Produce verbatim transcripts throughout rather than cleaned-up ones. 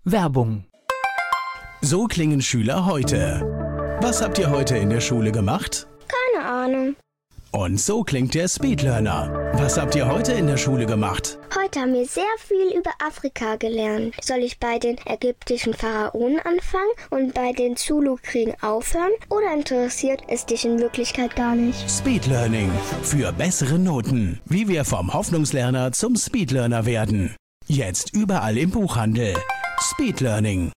Werbung. So klingen Schüler heute. Was habt ihr heute in der Schule gemacht? Keine Ahnung. Und so klingt der Speedlearner. Was habt ihr heute in der Schule gemacht? Heute haben wir sehr viel über Afrika gelernt. Soll ich bei den ägyptischen Pharaonen anfangen und bei den Zulu-Kriegen aufhören? Oder interessiert es dich in Wirklichkeit gar nicht? Speedlearning. Für bessere Noten. Wie wir vom Hoffnungslerner zum Speedlearner werden. Jetzt überall im Buchhandel. Speedlearning.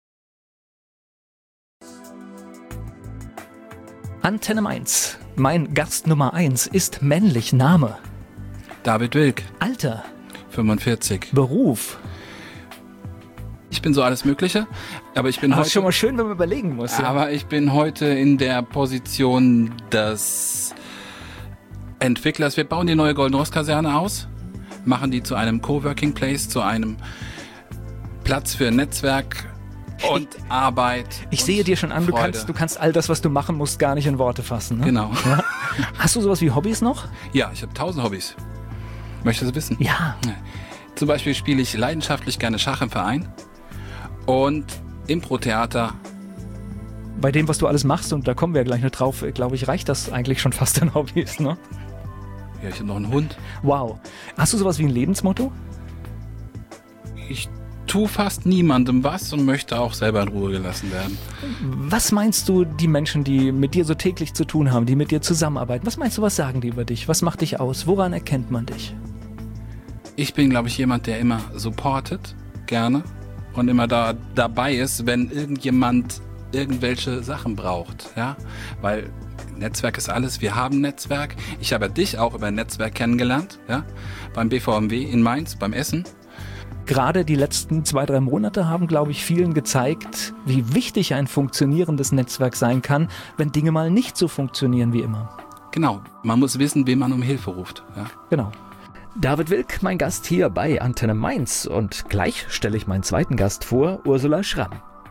Antenne Mainz. Mein Gast Nummer eins ist männlich. Name? David Wilk. Alter? fünfundvierzig. Beruf? Ich bin so alles Mögliche, aber ich bin Ach, heute... ist schon mal schön, wenn man überlegen muss. Ja. Aber ich bin heute in der Position des Entwicklers. Wir bauen die neue Golden Ross Kaserne aus, machen die zu einem Coworking Place, zu einem Platz für Netzwerk und ich, Arbeit. Ich und sehe dir schon an, du Freude. kannst, du kannst all das, was du machen musst, gar nicht in Worte fassen. Ne? Genau. Ja? Hast du sowas wie Hobbys noch? Ja, ich habe tausend Hobbys. Möchtest du wissen? Ja. Zum Beispiel spiele ich leidenschaftlich gerne Schach im Verein und Impro-Theater. Bei dem, was du alles machst, und da kommen wir ja gleich noch drauf, glaube ich, reicht das eigentlich schon fast an Hobbys, ne? Ja, ich habe noch einen Hund. Wow. Hast du sowas wie ein Lebensmotto? Ich tue fast niemandem was und möchte auch selber in Ruhe gelassen werden. Was meinst du, die Menschen, die mit dir so täglich zu tun haben, die mit dir zusammenarbeiten, was meinst du, was sagen die über dich? Was macht dich aus? Woran erkennt man dich? Ich bin, glaube ich, jemand, der immer supportet, gerne, und immer da dabei ist, wenn irgendjemand irgendwelche Sachen braucht, ja, weil Netzwerk ist alles, wir haben Netzwerk. Ich habe dich auch über ein Netzwerk kennengelernt, ja, beim B V M W in Mainz, beim Essen. Gerade die letzten zwei, drei Monate haben, glaube ich, vielen gezeigt, wie wichtig ein funktionierendes Netzwerk sein kann, wenn Dinge mal nicht so funktionieren wie immer. Genau, man muss wissen, wen man um Hilfe ruft. Ja. Genau. David Wilk, mein Gast hier bei Antenne Mainz. Und gleich stelle ich meinen zweiten Gast vor, Ursula Schramm.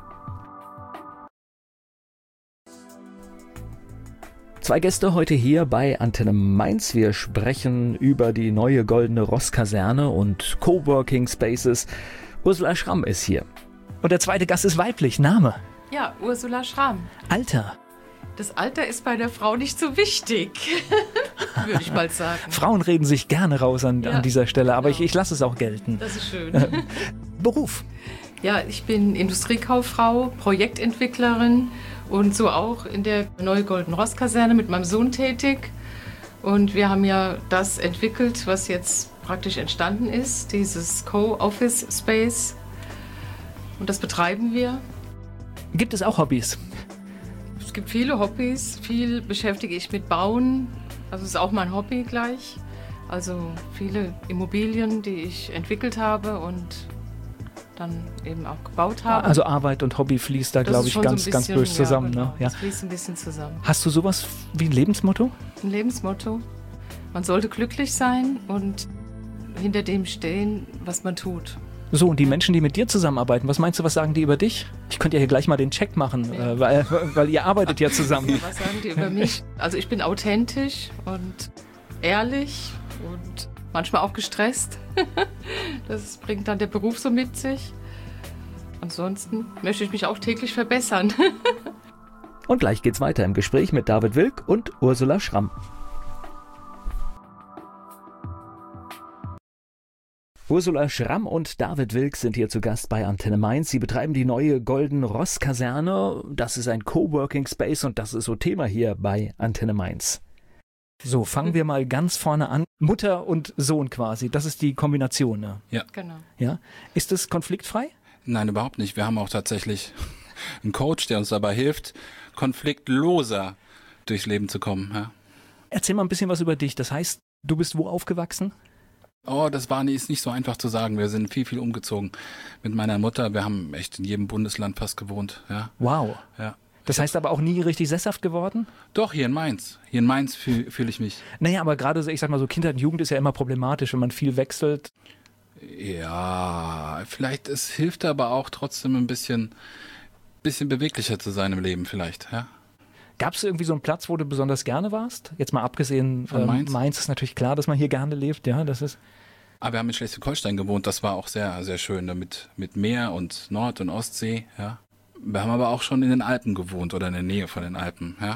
Zwei Gäste heute hier bei Antenne Mainz. Wir sprechen über die neue Goldene Ross Kaserne und Coworking Spaces. Ursula Schramm ist hier. Und der zweite Gast ist weiblich. Name? Ja, Ursula Schramm. Alter? Das Alter ist bei der Frau nicht so wichtig, würde ich mal sagen. Frauen reden sich gerne raus an, ja, an dieser Stelle, aber genau. ich, ich lasse es auch gelten. Das ist schön. Beruf? Ja, ich bin Industriekauffrau, Projektentwicklerin und so auch in der neuen Golden Ross Kaserne mit meinem Sohn tätig. Und wir haben ja das entwickelt, was jetzt praktisch entstanden ist, dieses Co-Office Space. Und das betreiben wir. Gibt es auch Hobbys? Es gibt viele Hobbys, viel beschäftige ich mit Bauen, also ist auch mein Hobby gleich. Also viele Immobilien, die ich entwickelt habe und dann eben auch gebaut habe. Also Arbeit und Hobby fließt da, glaube ich, ganz, so ganz böse zusammen. Ja, genau. Ne? Ja. Das fließt ein bisschen zusammen. Hast du sowas wie ein Lebensmotto? Ein Lebensmotto. Man sollte glücklich sein und hinter dem stehen, was man tut. So, und die Menschen, die mit dir zusammenarbeiten, was meinst du, was sagen die über dich? Ich könnte ja hier gleich mal den Check machen, ja. äh, weil, weil ihr arbeitet ja zusammen. Ja, was sagen die über mich? Also ich bin authentisch und ehrlich und manchmal auch gestresst. Das bringt dann der Beruf so mit sich. Ansonsten möchte ich mich auch täglich verbessern. Und gleich geht's weiter im Gespräch mit David Wilk und Ursula Schramm. Ursula Schramm und David Wilk sind hier zu Gast bei Antenne Mainz. Sie betreiben die neue Golden Ross Kaserne. Das ist ein Coworking Space und das ist so Thema hier bei Antenne Mainz. So, fangen wir mal ganz vorne an. Mutter und Sohn quasi, das ist die Kombination, ne? Ja. Genau. Ja? Ist das konfliktfrei? Nein, überhaupt nicht. Wir haben auch tatsächlich einen Coach, der uns dabei hilft, konfliktloser durchs Leben zu kommen. Ja. Erzähl mal ein bisschen was über dich. Das heißt, du bist wo aufgewachsen? Oh, das war nie, ist nicht so einfach zu sagen. Wir sind viel, viel umgezogen mit meiner Mutter. Wir haben echt in jedem Bundesland fast gewohnt. Ja. Wow. Ja. Das heißt aber auch nie richtig sesshaft geworden? Doch, hier in Mainz. Hier in Mainz fühle fühl ich mich. Naja, aber gerade, ich sag mal so, Kindheit und Jugend ist ja immer problematisch, wenn man viel wechselt. Ja, vielleicht, es hilft aber auch trotzdem ein bisschen, bisschen beweglicher zu sein im Leben vielleicht, ja. Gab es irgendwie so einen Platz, wo du besonders gerne warst? Jetzt mal abgesehen von ähm, Mainz. Mainz ist natürlich klar, dass man hier gerne lebt, ja, das ist... Aber wir haben in Schleswig-Holstein gewohnt, das war auch sehr, sehr schön, ne? mit, mit Meer und Nord- und Ostsee, ja. Wir haben aber auch schon in den Alpen gewohnt oder in der Nähe von den Alpen, ja.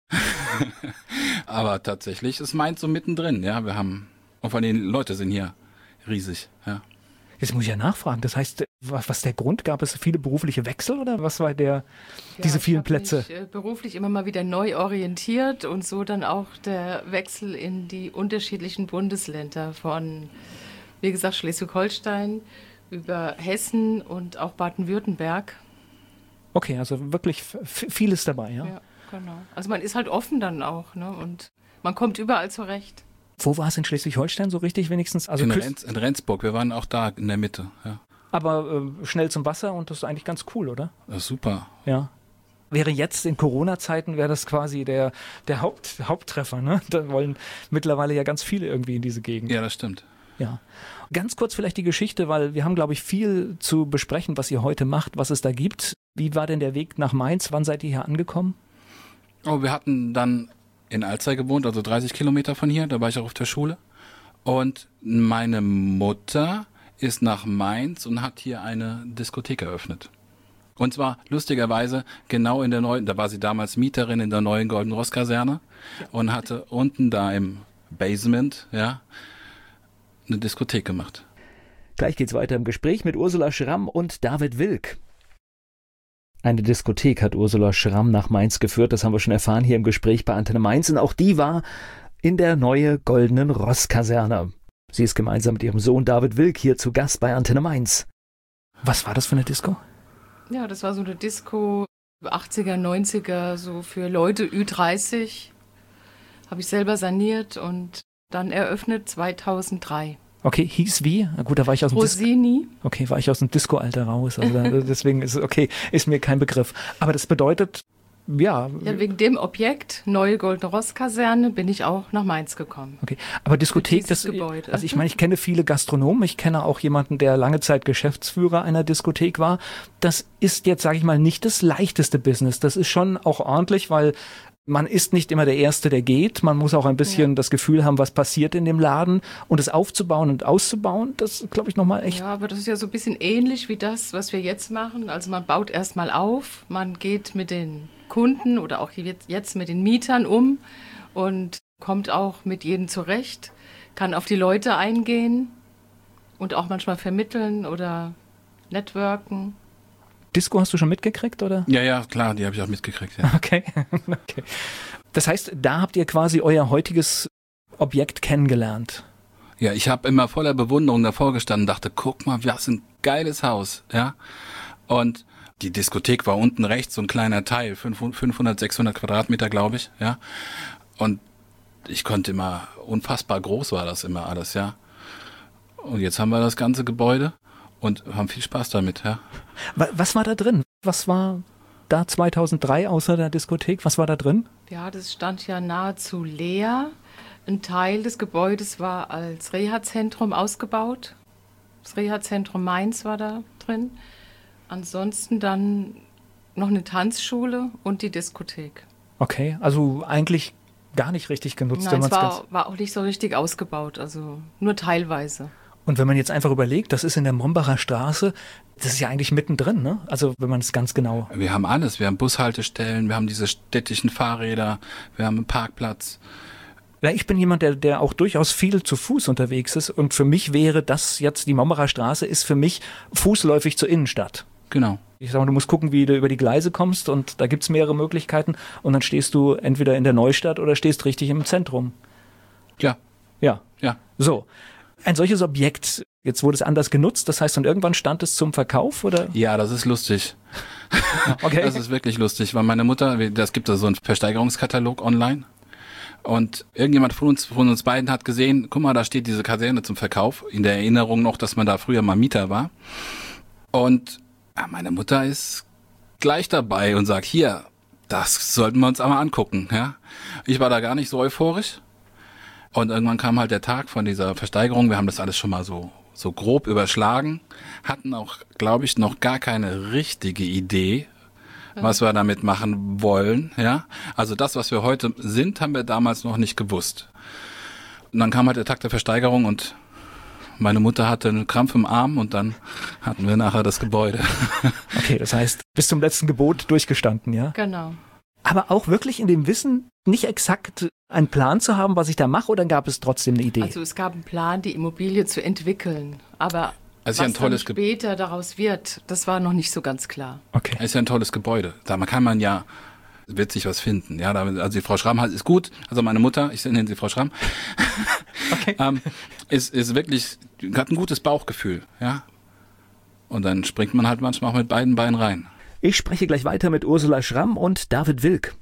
Aber tatsächlich ist Mainz so mittendrin, ja. Wir haben, und vor allem die Leute sind hier riesig, ja. Jetzt muss ich ja nachfragen, das heißt, was, was der Grund? Gab es viele berufliche Wechsel oder was war der, Ja, diese vielen ich Plätze? Mich, äh, beruflich immer mal wieder neu orientiert und so dann auch der Wechsel in die unterschiedlichen Bundesländer von, wie gesagt, Schleswig-Holstein über Hessen und auch Baden-Württemberg. Okay, also wirklich f- vieles dabei, ja? Ja, genau. Also man ist halt offen dann auch, ne? Und man kommt überall zurecht. Wo war es in Schleswig-Holstein so richtig wenigstens? Also in, Küst- Renz, in Rendsburg, wir waren auch da in der Mitte, ja. aber äh, schnell zum Wasser und das ist eigentlich ganz cool, oder? Das ist super. Ja. Wäre jetzt in Corona-Zeiten, wäre das quasi der, der Haupt, Haupttreffer, ne? Da wollen mittlerweile ja ganz viele irgendwie in diese Gegend. Ja, das stimmt. Ja. Ganz kurz vielleicht die Geschichte, weil wir haben, glaube ich, viel zu besprechen, was ihr heute macht, was es da gibt. Wie war denn der Weg nach Mainz? Wann seid ihr hier angekommen? Oh, wir hatten dann in Alzey gewohnt, also dreißig Kilometer von hier, da war ich auch auf der Schule. Und meine Mutter ist nach Mainz und hat hier eine Diskothek eröffnet. Und zwar lustigerweise genau in der neuen, da war sie damals Mieterin in der neuen Golden Ross Kaserne und hatte unten da im Basement, ja, eine Diskothek gemacht. Gleich geht's weiter im Gespräch mit Ursula Schramm und David Wilk. Eine Diskothek hat Ursula Schramm nach Mainz geführt, das haben wir schon erfahren hier im Gespräch bei Antenne Mainz. Und auch die war in der neue Goldenen Ross Kaserne. Sie ist gemeinsam mit ihrem Sohn David Wilk hier zu Gast bei Antenne Mainz. Was war das für eine Disco? Ja, das war so eine Disco achtziger, neunziger, so für Leute Ü dreißig. Habe ich selber saniert und dann eröffnet zweitausenddrei. Okay, hieß wie? Na gut, da war ich aus dem Dis- Rosini. Okay, war ich aus dem Disco-Alter raus. Also da, deswegen ist es okay, ist mir kein Begriff. Aber das bedeutet, ja. Ja, wegen dem Objekt, neue Goldene Ross Kaserne, bin ich auch nach Mainz gekommen. Okay, aber Diskothek, das, Gebäude. also ich meine, ich kenne viele Gastronomen, ich kenne auch jemanden, der lange Zeit Geschäftsführer einer Diskothek war. Das ist jetzt, sage ich mal, nicht das leichteste Business. Das ist schon auch ordentlich, weil man ist nicht immer der Erste, der geht. Man muss auch ein bisschen ja. das Gefühl haben, was passiert in dem Laden. Und es aufzubauen und auszubauen, das glaube ich nochmal echt. Ja, aber das ist ja so ein bisschen ähnlich wie das, was wir jetzt machen. Also man baut erstmal auf, man geht mit den Kunden oder auch jetzt mit den Mietern um und kommt auch mit jedem zurecht, kann auf die Leute eingehen und auch manchmal vermitteln oder networken. Disco hast du schon mitgekriegt, oder? Ja, ja, klar, die habe ich auch mitgekriegt. Ja. Okay. okay. Das heißt, da habt ihr quasi euer heutiges Objekt kennengelernt. Ja, ich habe immer voller Bewunderung davor gestanden und dachte, guck mal, was ein geiles Haus, ja. Und die Diskothek war unten rechts so ein kleiner Teil, fünfhundert, sechshundert Quadratmeter, glaube ich, ja. Und ich konnte immer, unfassbar groß war das immer alles, ja. Und jetzt haben wir das ganze Gebäude und haben viel Spaß damit, ja. Was war da drin? Was war da zweitausenddrei außer der Diskothek? Was war da drin? Ja, das stand ja nahezu leer. Ein Teil des Gebäudes war als Reha-Zentrum ausgebaut. Das Reha-Zentrum Mainz war da drin. Ansonsten dann noch eine Tanzschule und die Diskothek. Okay, also eigentlich gar nicht richtig genutzt. Nein, wenn es war, ganz war auch nicht so richtig ausgebaut, also nur teilweise. Und wenn man jetzt einfach überlegt, das ist in der Mombacher Straße, das ist ja eigentlich mittendrin, ne? Also wenn man es ganz genau... Wir haben alles, wir haben Bushaltestellen, wir haben diese städtischen Fahrräder, wir haben einen Parkplatz. Ja, ich bin jemand, der, der auch durchaus viel zu Fuß unterwegs ist und für mich wäre das jetzt, die Mombacher Straße ist für mich fußläufig zur Innenstadt. Genau. Ich sag mal, du musst gucken, wie du über die Gleise kommst und da gibt's mehrere Möglichkeiten und dann stehst du entweder in der Neustadt oder stehst richtig im Zentrum. Ja. Ja. Ja. So. Ein solches Objekt, jetzt wurde es anders genutzt, das heißt, und irgendwann stand es zum Verkauf, oder? Ja, das ist lustig. Okay. Das ist wirklich lustig, weil meine Mutter, das gibt da so einen Versteigerungskatalog online und irgendjemand von uns, von uns beiden hat gesehen, guck mal, da steht diese Kaserne zum Verkauf, in der Erinnerung noch, dass man da früher mal Mieter war. Und ja, meine Mutter ist gleich dabei und sagt, hier, das sollten wir uns einmal angucken. Ja? Ich war da gar nicht so euphorisch. Und irgendwann kam halt der Tag von dieser Versteigerung. Wir haben das alles schon mal so, so grob überschlagen, hatten auch, glaube ich, noch gar keine richtige Idee, was wir damit machen wollen. Ja, also das, was wir heute sind, haben wir damals noch nicht gewusst. Und dann kam halt der Tag der Versteigerung und Meine Mutter hatte einen Krampf im Arm und dann hatten wir nachher das Gebäude. Okay, das heißt, bis zum letzten Gebot durchgestanden, ja? Genau. Aber auch wirklich in dem Wissen, nicht exakt einen Plan zu haben, was ich da mache, oder gab es trotzdem eine Idee? Also es gab einen Plan, die Immobilie zu entwickeln, aber Also was ein tolles dann Ge- später daraus wird, das war noch nicht so ganz klar. Okay. Es ist ja ein tolles Gebäude. Da kann man ja, wird sich was finden. Ja, da- also die Frau Schramm hat, ist gut. Also meine Mutter, ich nenne sie Frau Schramm, Okay. ähm, ist, ist wirklich, hat ein gutes Bauchgefühl. Ja. Und dann springt man halt manchmal auch mit beiden Beinen rein. Ich spreche gleich weiter mit Ursula Schramm und David Wilk.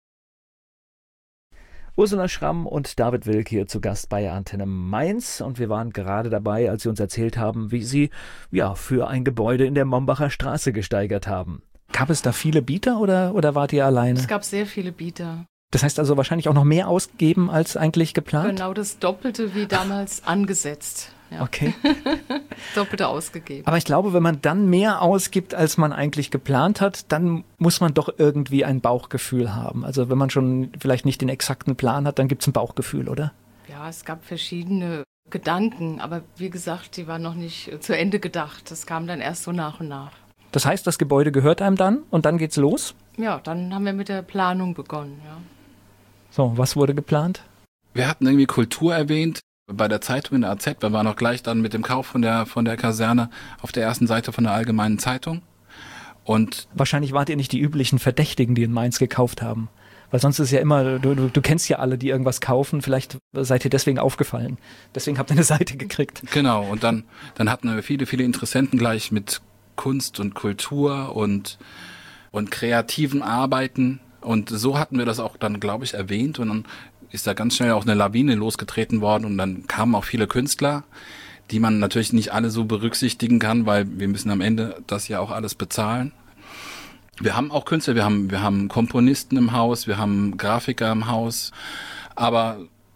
Ursula Schramm und David Wilk hier zu Gast bei Antenne Mainz, und wir waren gerade dabei, als sie uns erzählt haben, wie sie ja für ein Gebäude in der Mombacher Straße gesteigert haben. Gab es da viele Bieter oder, oder wart ihr alleine? Es gab sehr viele Bieter. Das heißt also wahrscheinlich auch noch mehr ausgeben als eigentlich geplant? Genau das Doppelte wie damals angesetzt. Ja. Okay. Doppelte ausgegeben. Aber ich glaube, wenn man dann mehr ausgibt, als man eigentlich geplant hat, dann muss man doch irgendwie ein Bauchgefühl haben. Also wenn man schon vielleicht nicht den exakten Plan hat, dann gibt es ein Bauchgefühl, oder? Ja, es gab verschiedene Gedanken, aber wie gesagt, die waren noch nicht zu Ende gedacht. Das kam dann erst so nach und nach. Das heißt, das Gebäude gehört einem dann und dann geht's los? Ja, dann haben wir mit der Planung begonnen. Ja. So, was wurde geplant? Wir hatten irgendwie Kultur erwähnt bei der Zeitung in der A Z. Wir waren auch gleich dann mit dem Kauf von der, von der Kaserne auf der ersten Seite von der Allgemeinen Zeitung. Und Wahrscheinlich wart ihr nicht die üblichen Verdächtigen, die in Mainz gekauft haben. Weil sonst ist ja immer, du, du, du kennst ja alle, die irgendwas kaufen, vielleicht seid ihr deswegen aufgefallen. Deswegen habt ihr eine Seite gekriegt. genau, und dann, dann hatten wir viele, viele Interessenten gleich mit Kunst und Kultur und, und kreativen Arbeiten. Und so hatten wir das auch dann, glaube ich, erwähnt. Und dann ist da ganz schnell auch eine Lawine losgetreten worden. Und dann kamen auch viele Künstler, die man natürlich nicht alle so berücksichtigen kann, weil wir müssen am Ende das ja auch alles bezahlen. Wir haben auch Künstler, wir haben, wir haben Komponisten im Haus, wir haben Grafiker im Haus. Aber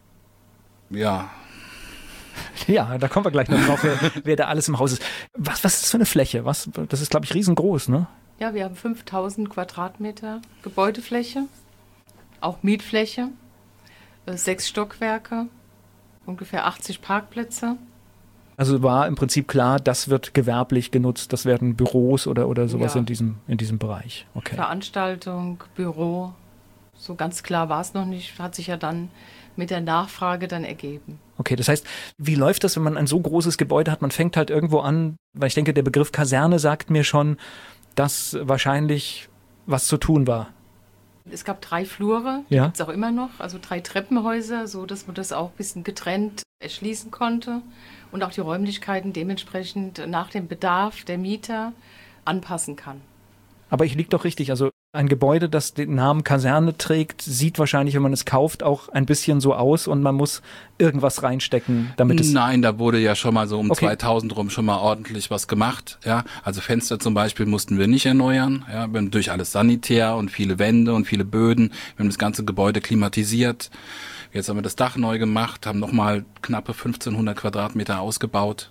ja, Ja, da kommen wir gleich noch drauf, wer, wer da alles im Haus ist. Was, was ist das für eine Fläche? Was, das ist, glaube ich, riesengroß, ne? Ja, wir haben fünftausend Quadratmeter Gebäudefläche, auch Mietfläche, äh, sechs Stockwerke, ungefähr achtzig Parkplätze. Also war im Prinzip klar, das wird gewerblich genutzt, das werden Büros oder, oder sowas Ja. in diesem, in diesem Bereich. Okay. Veranstaltung, Büro, so ganz klar war es noch nicht, hat sich ja dann mit der Nachfrage dann ergeben. Okay, das heißt, wie läuft das, wenn man ein so großes Gebäude hat? Man fängt halt irgendwo an, weil ich denke, der Begriff Kaserne sagt mir schon, dass wahrscheinlich was zu tun war. Es gab drei Flure, die Ja. gibt es auch immer noch, also drei Treppenhäuser, so dass man das auch ein bisschen getrennt erschließen konnte und auch die Räumlichkeiten dementsprechend nach dem Bedarf der Mieter anpassen kann. Aber ich liege doch richtig, also ein Gebäude, das den Namen Kaserne trägt, sieht wahrscheinlich, wenn man es kauft, auch ein bisschen so aus und man muss irgendwas reinstecken, damit es... nein, da wurde ja schon mal so um Okay. zweitausend rum schon mal ordentlich was gemacht. Ja, also Fenster zum Beispiel mussten wir nicht erneuern. Ja, wir haben durch alles sanitär und viele Wände und viele Böden. Wir haben das ganze Gebäude klimatisiert. Jetzt haben wir das Dach neu gemacht, haben nochmal knappe fünfzehnhundert Quadratmeter ausgebaut.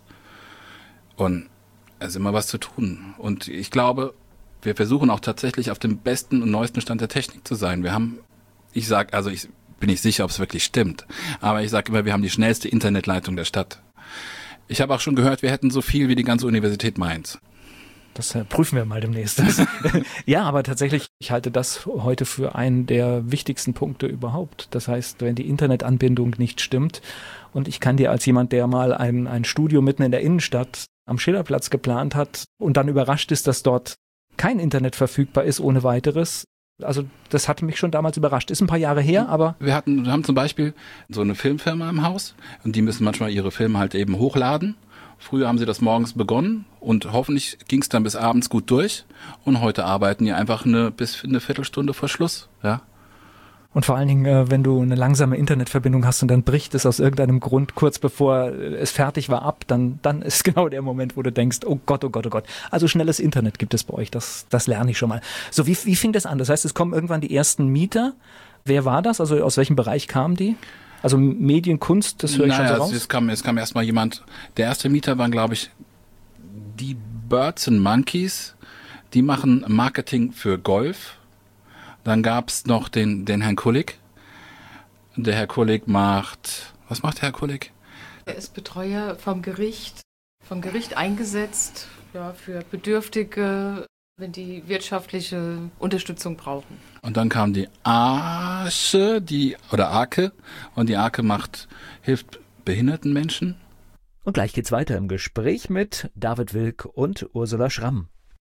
Und es ist immer was zu tun. Und ich glaube, wir versuchen auch tatsächlich auf dem besten und neuesten Stand der Technik zu sein. Wir haben, ich sag, also ich bin nicht sicher, ob es wirklich stimmt, aber ich sage immer, wir haben die schnellste Internetleitung der Stadt. Ich habe auch schon gehört, wir hätten so viel wie die ganze Universität Mainz. Das äh, prüfen wir mal demnächst. Ja, aber tatsächlich, ich halte das heute für einen der wichtigsten Punkte überhaupt. Das heißt, wenn die Internetanbindung nicht stimmt, und ich kann dir als jemand, der mal ein, ein Studio mitten in der Innenstadt am Schillerplatz geplant hat und dann überrascht ist, dass dort kein Internet verfügbar ist ohne weiteres. Also das hatte mich schon damals überrascht. Ist ein paar Jahre her, aber... Wir hatten, wir haben zum Beispiel so eine Filmfirma im Haus und die müssen manchmal ihre Filme halt eben hochladen. Früher haben sie das morgens begonnen und hoffentlich ging es dann bis abends gut durch. Und heute arbeiten die einfach eine, bis eine Viertelstunde vor Schluss. Ja. Und vor allen Dingen, äh, wenn du eine langsame Internetverbindung hast und dann bricht es aus irgendeinem Grund kurz bevor es fertig war ab, dann, dann ist genau der Moment, wo du denkst, oh Gott, oh Gott, oh Gott. Also schnelles Internet gibt es bei euch, das, das lerne ich schon mal. So, wie, wie fing das an? Das heißt, es kommen irgendwann die ersten Mieter. Wer war das? Also aus welchem Bereich kamen die? Also Medien, Kunst, das höre ich naja, schon so raus. Also es kam, es kam erstmal jemand, der erste Mieter waren, glaube ich, die Birds and Monkeys. Die machen Marketing für Golf. Dann gab es noch den, den Herrn Kullig. Der Herr Kullig macht, was macht der Herr Kullig? Er ist Betreuer vom Gericht, vom Gericht eingesetzt, ja, für Bedürftige, wenn die wirtschaftliche Unterstützung brauchen. Und dann kam die Arche, die, oder Arke, und die Arke macht, hilft behinderten Menschen. Und gleich geht's weiter im Gespräch mit David Wilk und Ursula Schramm.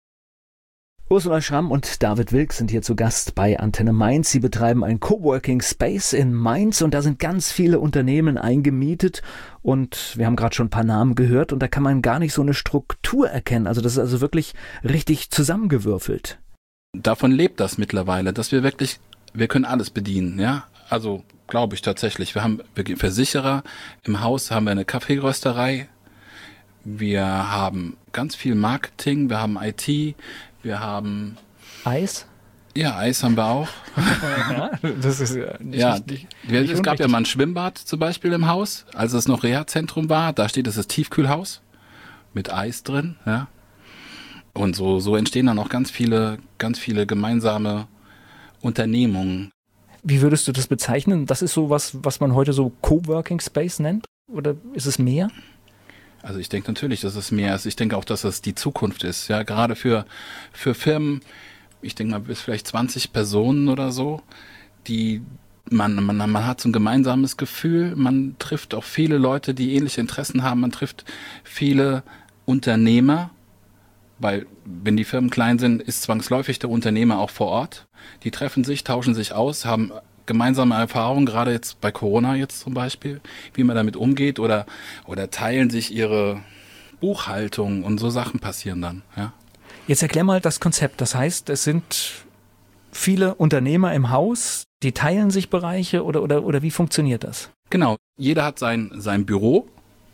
Ursula Schramm und David Wilk sind hier zu Gast bei Antenne Mainz. Sie betreiben ein Coworking Space in Mainz und da sind ganz viele Unternehmen eingemietet und wir haben gerade schon ein paar Namen gehört und da kann man gar nicht so eine Struktur erkennen. Also das ist also wirklich richtig zusammengewürfelt. Davon lebt das mittlerweile, dass wir wirklich, wir können alles bedienen, ja. Also glaube ich tatsächlich. Wir haben Versicherer, im Haus haben wir eine Kaffeerösterei, wir haben ganz viel Marketing, wir haben I T, wir haben Eis? Ja, Eis haben wir auch. Ja, das ist ja nicht, ja, nicht, nicht wir, es unrichtig. gab ja mal ein Schwimmbad zum Beispiel im Haus, als es noch Reha-Zentrum war. Da steht es das Tiefkühlhaus mit Eis drin. Ja. Und so, so entstehen dann auch ganz viele, ganz viele gemeinsame Unternehmungen. Wie würdest du das bezeichnen? Das ist so was, was man heute so Coworking Space nennt? Oder ist es mehr? Also ich denke natürlich, dass es mehr ist. Ich denke auch, dass es die Zukunft ist. Ja, gerade für, für Firmen, ich denke mal bis vielleicht zwanzig Personen oder so, die man, man, man hat so ein gemeinsames Gefühl. Man trifft auch viele Leute, die ähnliche Interessen haben. Man trifft viele Unternehmer, weil wenn die Firmen klein sind, ist zwangsläufig der Unternehmer auch vor Ort. Die treffen sich, tauschen sich aus, haben gemeinsame Erfahrungen, gerade jetzt bei Corona jetzt zum Beispiel, wie man damit umgeht oder, oder teilen sich ihre Buchhaltung und so Sachen passieren dann. Ja. Jetzt erklär mal das Konzept. Das heißt, es sind viele Unternehmer im Haus, die teilen sich Bereiche oder, oder, oder wie funktioniert das? Genau, jeder hat sein, sein Büro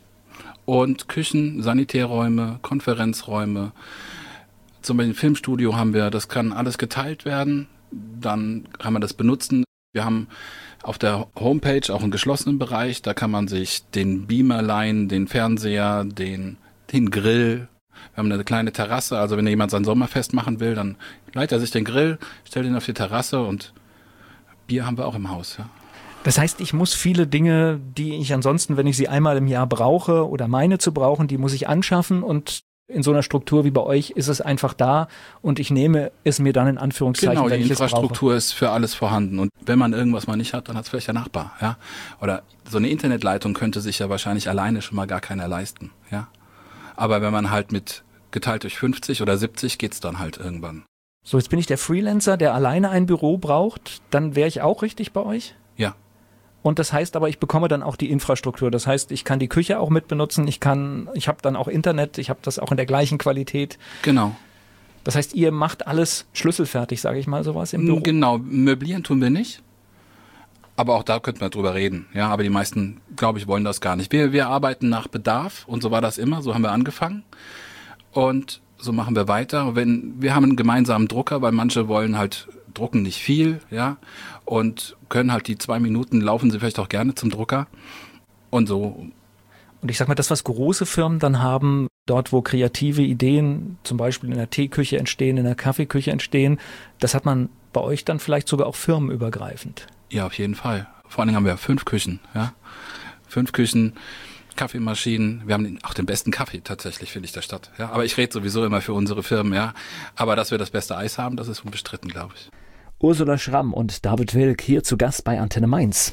und Küchen, Sanitärräume, Konferenzräume. Zum Beispiel ein Filmstudio haben wir, das kann alles geteilt werden, dann kann man das benutzen. Wir haben auf der Homepage auch einen geschlossenen Bereich, da kann man sich den Beamer leihen, den Fernseher, den, den Grill. Wir haben eine kleine Terrasse, also wenn jemand sein Sommerfest machen will, dann leiht er sich den Grill, stellt ihn auf die Terrasse und Bier haben wir auch im Haus. Ja. Das heißt, ich muss viele Dinge, die ich ansonsten, wenn ich sie einmal im Jahr brauche oder meine zu brauchen, die muss ich anschaffen und in so einer Struktur wie bei euch ist es einfach da und ich nehme es mir dann in Anführungszeichen, genau, wenn die ich es brauche. Infrastruktur ist für alles vorhanden und wenn man irgendwas mal nicht hat, dann hat es vielleicht der Nachbar, ja. Oder so eine Internetleitung könnte sich ja wahrscheinlich alleine schon mal gar keiner leisten, ja. Aber wenn man halt mit geteilt durch fünfzig oder siebzig geht's dann halt irgendwann. So, jetzt bin ich der Freelancer, der alleine ein Büro braucht, dann wäre ich auch richtig bei euch? Ja. Und das heißt aber, ich bekomme dann auch die Infrastruktur. Das heißt, ich kann die Küche auch mit benutzen. Ich kann, ich habe dann auch Internet. Ich habe das auch in der gleichen Qualität. Genau. Das heißt, ihr macht alles schlüsselfertig, sage ich mal sowas im Büro. Genau. Möblieren tun wir nicht. Aber auch da könnten wir drüber reden. Ja, aber die meisten, glaube ich, wollen das gar nicht. Wir, wir arbeiten nach Bedarf und so war das immer. So haben wir angefangen. Und so machen wir weiter. Wenn, wir haben einen gemeinsamen Drucker, weil manche wollen halt drucken nicht viel, ja, und können halt die zwei Minuten laufen sie vielleicht auch gerne zum Drucker und so. Und ich sag mal, das, was große Firmen dann haben, dort, wo kreative Ideen zum Beispiel in der Teeküche entstehen, in der Kaffeeküche entstehen, das hat man bei euch dann vielleicht sogar auch firmenübergreifend. Ja, auf jeden Fall. Vor allen Dingen haben wir fünf Küchen, ja, fünf Küchen, Kaffeemaschinen. Wir haben auch den besten Kaffee tatsächlich, finde ich, der Stadt. Ja, aber ich rede sowieso immer für unsere Firmen, ja. Aber dass wir das beste Eis haben, das ist unbestritten, glaube ich. Ursula Schramm und David Wilk hier zu Gast bei Antenne Mainz.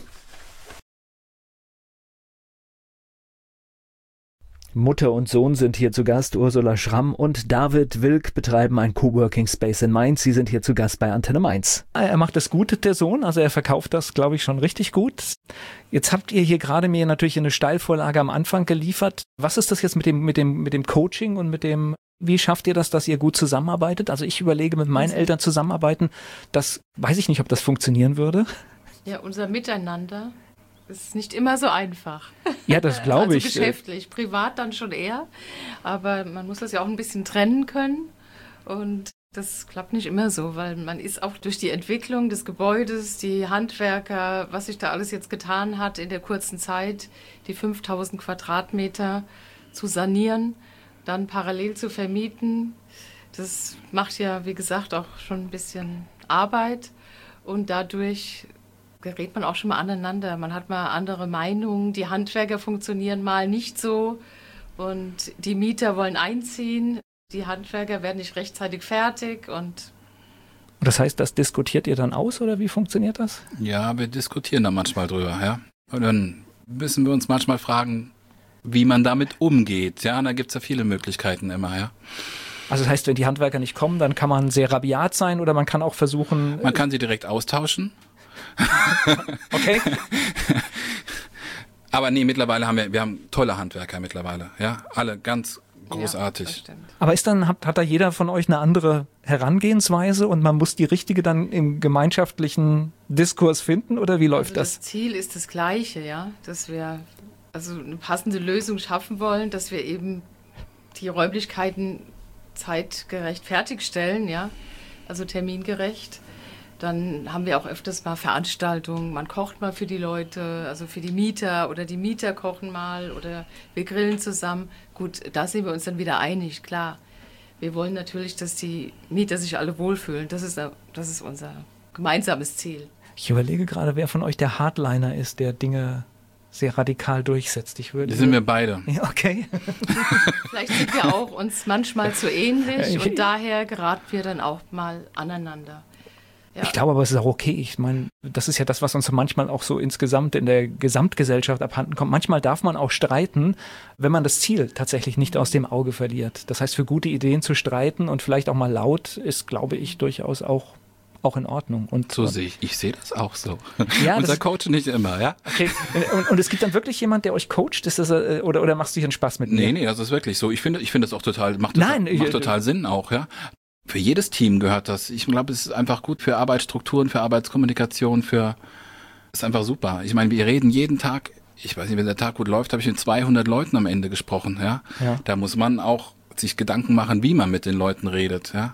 Mutter und Sohn sind hier zu Gast. Ursula Schramm und David Wilk betreiben ein Coworking Space in Mainz. Sie sind hier zu Gast bei Antenne Mainz. Er macht das gut, der Sohn. Also er verkauft das, glaube ich, schon richtig gut. Jetzt habt ihr hier gerade mir natürlich eine Steilvorlage am Anfang geliefert. Was ist das jetzt mit dem, mit dem, mit dem Coaching und mit dem, wie schafft ihr das, dass ihr gut zusammenarbeitet? Also ich überlege, mit meinen Eltern zusammenarbeiten. Das weiß ich nicht, ob das funktionieren würde. Ja, unser Miteinander ist nicht immer so einfach. Ja, das glaube also ich. Geschäftlich, privat dann schon eher. Aber man muss das ja auch ein bisschen trennen können. Und das klappt nicht immer so, weil man ist auch durch die Entwicklung des Gebäudes, die Handwerker, was sich da alles jetzt getan hat in der kurzen Zeit, die fünftausend Quadratmeter zu sanieren, dann parallel zu vermieten. Das macht ja, wie gesagt, auch schon ein bisschen Arbeit. Und dadurch gerät man auch schon mal aneinander. Man hat mal andere Meinungen. Die Handwerker funktionieren mal nicht so und die Mieter wollen einziehen. Die Handwerker werden nicht rechtzeitig fertig und Das heißt, das diskutiert ihr dann aus oder wie funktioniert das? Ja, wir diskutieren da manchmal drüber, ja. Und dann müssen wir uns manchmal fragen, wie man damit umgeht. Ja, und da gibt es ja viele Möglichkeiten immer, ja. Also das heißt, wenn die Handwerker nicht kommen, dann kann man sehr rabiat sein oder man kann auch versuchen... Man kann sie direkt austauschen. Okay. Aber nee, mittlerweile haben wir, wir haben tolle Handwerker mittlerweile, ja. Alle ganz großartig. Ja, das stimmt. Aber ist dann, hat, hat da jeder von euch eine andere Herangehensweise und man muss die richtige dann im gemeinschaftlichen Diskurs finden oder wie läuft also das? Das Ziel ist das gleiche, ja, dass wir also eine passende Lösung schaffen wollen, dass wir eben die Räumlichkeiten zeitgerecht fertigstellen, ja, also termingerecht. Dann haben wir auch öfters mal Veranstaltungen, man kocht mal für die Leute, also für die Mieter oder die Mieter kochen mal oder wir grillen zusammen. Gut, da sind wir uns dann wieder einig, klar. Wir wollen natürlich, dass die Mieter sich alle wohlfühlen. Das ist, das ist unser gemeinsames Ziel. Ich überlege gerade, wer von euch der Hardliner ist, der Dinge sehr radikal durchsetzt. Ich würde Das sind wir beide. Ja, okay. Vielleicht sind wir auch uns manchmal zu ähnlich Ich- und daher geraten wir dann auch mal aneinander. Ja. Ich glaube aber, es ist auch okay. Ich meine, das ist ja das, was uns manchmal auch so insgesamt in der Gesamtgesellschaft abhanden kommt. Manchmal darf man auch streiten, wenn man das Ziel tatsächlich nicht aus dem Auge verliert. Das heißt, für gute Ideen zu streiten und vielleicht auch mal laut ist, glaube ich, durchaus auch, auch in Ordnung. Und So sehe ich. Ich sehe das auch so. Ja, Unser das- Coach nicht immer, ja? Okay. Und, und es gibt dann wirklich jemand, der euch coacht? Ist das, äh, oder, oder machst du hier einen Spaß mit mir? Nee, nee, das ist wirklich so. Ich finde, ich finde das auch total, macht total, Nein, ich- macht total Sinn auch, ja. Für jedes Team gehört das. Ich glaube, es ist einfach gut für Arbeitsstrukturen, für Arbeitskommunikation, für, ist einfach super. Ich meine, wir reden jeden Tag, ich weiß nicht, wenn der Tag gut läuft, habe ich mit zweihundert Leuten am Ende gesprochen, ja. Ja. Da muss man auch sich Gedanken machen, wie man mit den Leuten redet, ja.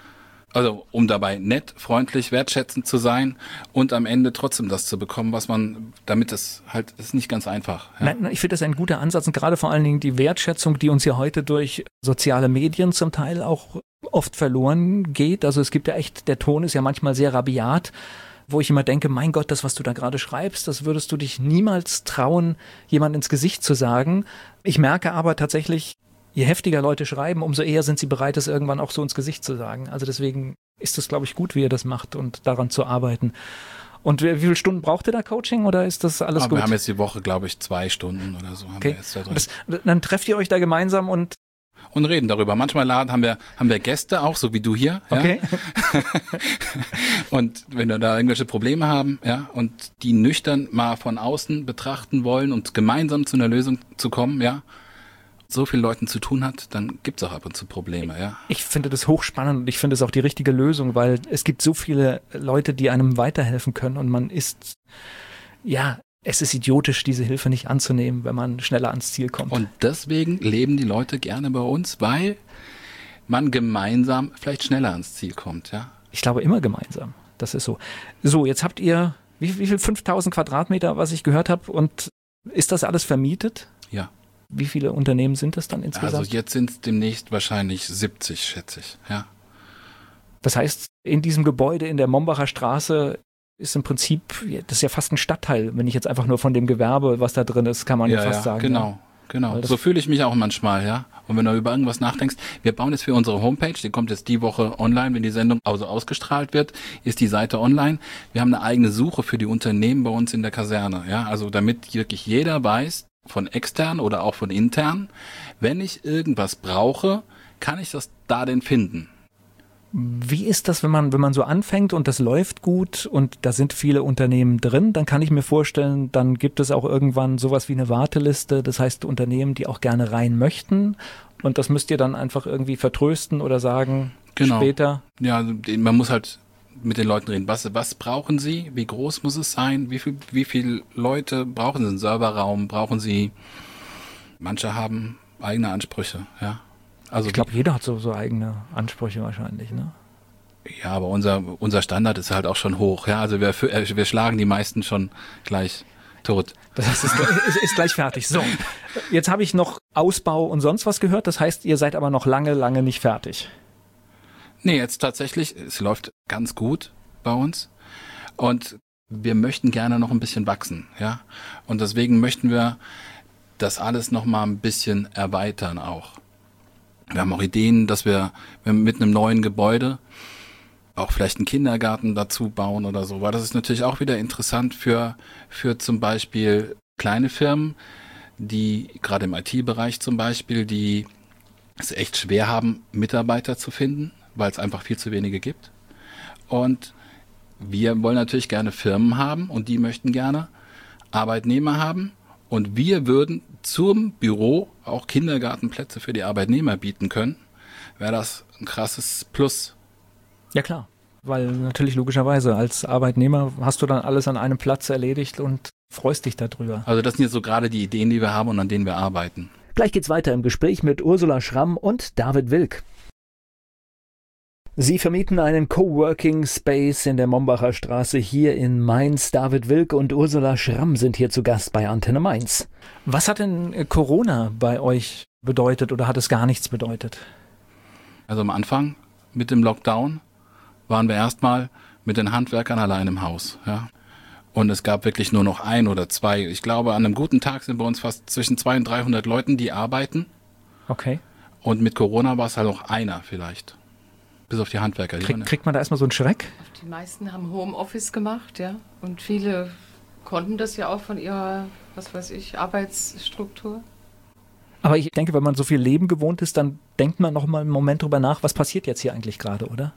Also, um dabei nett, freundlich, wertschätzend zu sein und am Ende trotzdem das zu bekommen, was man, damit es halt, das ist nicht ganz einfach. Ja. Nein, nein, ich finde das ein guter Ansatz und gerade vor allen Dingen die Wertschätzung, die uns ja heute durch soziale Medien zum Teil auch oft verloren geht. Also es gibt ja echt, der Ton ist ja manchmal sehr rabiat, wo ich immer denke, mein Gott, das, was du da gerade schreibst, das würdest du dich niemals trauen, jemand ins Gesicht zu sagen. Ich merke aber tatsächlich, je heftiger Leute schreiben, umso eher sind sie bereit, es irgendwann auch so ins Gesicht zu sagen. Also deswegen ist es, glaube ich, gut, wie ihr das macht und daran zu arbeiten. Und wie wie viele Stunden braucht ihr da Coaching oder ist das alles Aber gut? wir haben jetzt die Woche, glaube ich, zwei Stunden oder so. Haben Okay. wir jetzt da drin. Das, dann trefft ihr euch da gemeinsam und Und reden darüber. Manchmal laden, haben wir, haben wir Gäste auch, so wie du hier. okay. Ja? Und wenn wir da irgendwelche Probleme haben, ja, und die nüchtern mal von außen betrachten wollen und gemeinsam zu einer Lösung zu kommen, ja, so viel Leuten zu tun hat, dann gibt's auch ab und zu Probleme, ja. Ich finde das hochspannend und ich finde es auch die richtige Lösung, weil es gibt so viele Leute, die einem weiterhelfen können und man ist, ja, es ist idiotisch, diese Hilfe nicht anzunehmen, wenn man schneller ans Ziel kommt. Und deswegen leben die Leute gerne bei uns, weil man gemeinsam vielleicht schneller ans Ziel kommt, ja. Ich glaube immer gemeinsam. Das ist so. So, jetzt habt ihr, wie, wie viel, fünftausend Quadratmeter, was ich gehört habe, und ist das alles vermietet? Ja. Wie viele Unternehmen sind das dann insgesamt? Also jetzt sind es demnächst wahrscheinlich siebzig, schätze ich, ja. Das heißt, in diesem Gebäude in der Mombacher Straße ist im Prinzip, das ist ja fast ein Stadtteil, wenn ich jetzt einfach nur von dem Gewerbe, was da drin ist, kann man ja, fast sagen. Genau, Ja. genau. Weil das- So fühle ich mich auch manchmal, ja. Und wenn du über irgendwas nachdenkst, wir bauen jetzt für unsere Homepage, die kommt jetzt die Woche online, wenn die Sendung also ausgestrahlt wird, ist die Seite online. Wir haben eine eigene Suche für die Unternehmen bei uns in der Kaserne, ja. Also damit wirklich jeder weiß, von extern oder auch von intern, wenn ich irgendwas brauche, kann ich das da denn finden? Wie ist das, wenn man, wenn man so anfängt und das läuft gut und da sind viele Unternehmen drin, dann kann ich mir vorstellen, dann gibt es auch irgendwann sowas wie eine Warteliste, das heißt Unternehmen, die auch gerne rein möchten und das müsst ihr dann einfach irgendwie vertrösten oder sagen, Genau. später. Ja, man muss halt mit den Leuten reden. Was, was brauchen sie? Wie groß muss es sein? Wie viel, wie viele Leute brauchen sie? Einen Serverraum? Brauchen sie? Manche haben eigene Ansprüche, ja. Also Ich glaube, jeder hat so, so eigene Ansprüche wahrscheinlich, ne? ja, aber unser unser Standard ist halt auch schon hoch, ja. Also wir äh, wir schlagen die meisten schon gleich tot. Das heißt, es ist, ist gleich fertig. So, jetzt habe ich noch Ausbau und sonst was gehört. Das heißt, ihr seid aber noch lange, lange nicht fertig. Nee, jetzt tatsächlich, es läuft ganz gut bei uns. Und wir möchten gerne noch ein bisschen wachsen, ja. Und deswegen möchten wir das alles noch mal ein bisschen erweitern auch. Wir haben auch Ideen, dass wir, wir mit einem neuen Gebäude auch vielleicht einen Kindergarten dazu bauen oder so, weil das ist natürlich auch wieder interessant für, für zum Beispiel kleine Firmen, die gerade im I T-Bereich zum Beispiel, die es echt schwer haben, Mitarbeiter zu finden, weil es einfach viel zu wenige gibt. Und wir wollen natürlich gerne Firmen haben und die möchten gerne Arbeitnehmer haben. Und wir würden zum Büro auch Kindergartenplätze für die Arbeitnehmer bieten können. Wäre das ein krasses Plus. Ja klar, weil natürlich logischerweise als Arbeitnehmer hast du dann alles an einem Platz erledigt und freust dich darüber. Also das sind jetzt so gerade die Ideen, die wir haben und an denen wir arbeiten. Gleich geht's weiter im Gespräch mit Ursula Schramm und David Wilk. Sie vermieten einen Coworking Space in der Mombacher Straße hier in Mainz. David Wilk und Ursula Schramm sind hier zu Gast bei Antenne Mainz. Was hat denn Corona bei euch bedeutet oder hat es gar nichts bedeutet? Also am Anfang mit dem Lockdown waren wir erstmal mit den Handwerkern allein im Haus, ja. Und es gab wirklich nur noch ein oder zwei. Ich glaube, an einem guten Tag sind bei uns fast zwischen zweihundert und dreihundert Leuten, die arbeiten. Okay. Und mit Corona war es halt auch einer vielleicht. Bis auf die Handwerker. Die Krieg, kriegt man da erstmal so einen Schreck? Die meisten haben Homeoffice gemacht, ja. Und viele konnten das ja auch von ihrer, was weiß ich, Arbeitsstruktur. Aber ich denke, wenn man so viel Leben gewohnt ist, dann denkt man noch mal einen Moment drüber nach, was passiert jetzt hier eigentlich gerade, oder?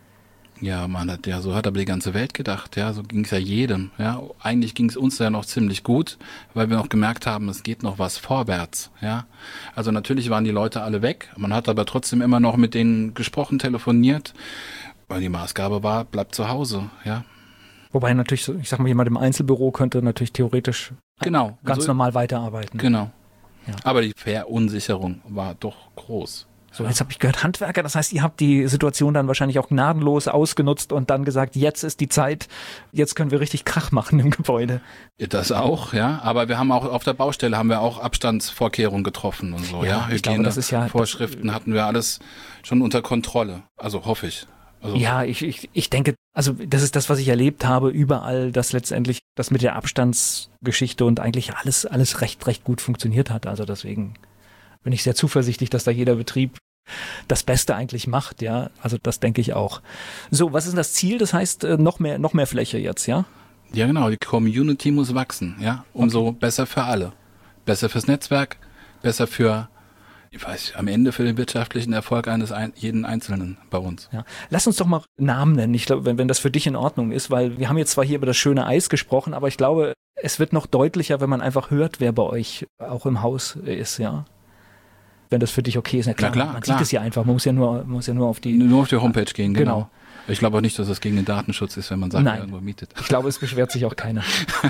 Ja, man hat ja, so hat aber die ganze Welt gedacht, ja, so ging es ja jedem, ja. Eigentlich ging es uns ja noch ziemlich gut, weil wir noch gemerkt haben, es geht noch was vorwärts, ja. Also natürlich waren die Leute alle weg, man hat aber trotzdem immer noch mit denen gesprochen, telefoniert, weil die Maßgabe war, bleibt zu Hause, ja. Wobei natürlich, ich sag mal, jemand im Einzelbüro könnte natürlich theoretisch genau, ganz also, normal weiterarbeiten. Genau. Ja. Aber die Verunsicherung war doch groß. So, jetzt habe ich gehört, Handwerker, das heißt, ihr habt die Situation dann wahrscheinlich auch gnadenlos ausgenutzt und dann gesagt, jetzt ist die Zeit, jetzt können wir richtig Krach machen im Gebäude. Das auch, ja, aber wir haben auch auf der Baustelle haben wir auch Abstandsvorkehrungen getroffen und so, ja, ja ich glaube, das ist ja Vorschriften hatten wir alles schon unter Kontrolle, also hoffe ich. Also ja, ich, ich, ich denke, also das ist das, was ich erlebt habe, überall, dass letztendlich das mit der Abstandsgeschichte und eigentlich alles, alles recht, recht gut funktioniert hat, also deswegen bin ich sehr zuversichtlich, dass da jeder Betrieb das Beste eigentlich macht, ja, also das denke ich auch. So, was ist denn das Ziel? Das heißt, noch mehr, noch mehr Fläche jetzt, ja? Ja, genau, die Community muss wachsen, ja, umso okay. Besser für alle. Besser fürs Netzwerk, besser für, ich weiß, am Ende für den wirtschaftlichen Erfolg eines ein, jeden Einzelnen bei uns. Ja. Lass uns doch mal Namen nennen, ich glaube, wenn, wenn das für dich in Ordnung ist, weil wir haben jetzt zwar hier über das schöne Eis gesprochen, aber ich glaube, es wird noch deutlicher, wenn man einfach hört, wer bei euch auch im Haus ist, ja. Wenn das für dich okay ist. Na klar, Na klar man klar. sieht es ja einfach, man muss ja nur, man muss ja nur auf die... Nur auf die Homepage gehen, genau. genau. Ich glaube auch nicht, dass das gegen den Datenschutz ist, wenn man sagt, Nein. wer irgendwo mietet. Ich glaube, es beschwert sich auch keiner.